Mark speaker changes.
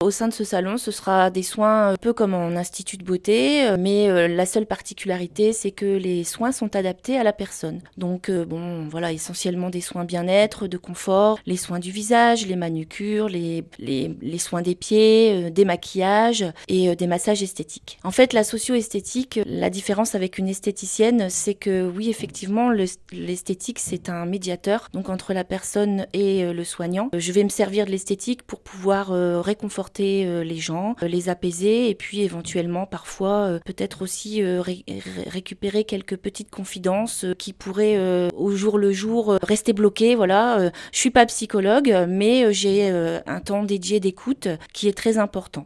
Speaker 1: Au sein de ce salon, ce sera des soins un peu comme en institut de beauté, mais la seule particularité, c'est que les soins sont adaptés à la personne. Donc voilà, essentiellement des soins bien-être, de confort, les soins du visage, les manucures, les soins des pieds, des maquillages et des massages esthétiques. En fait, la socio-esthétique, la différence avec une esthéticienne, c'est que oui, effectivement, l'esthétique, c'est un médiateur, donc entre la personne et le soignant. Je vais me servir de l'esthétique pour pouvoir réconforter les gens, les apaiser et puis éventuellement parfois peut-être aussi récupérer quelques petites confidences qui pourraient au jour le jour rester bloquées. Voilà, je suis pas psychologue, mais j'ai un temps dédié d'écoute qui est très important.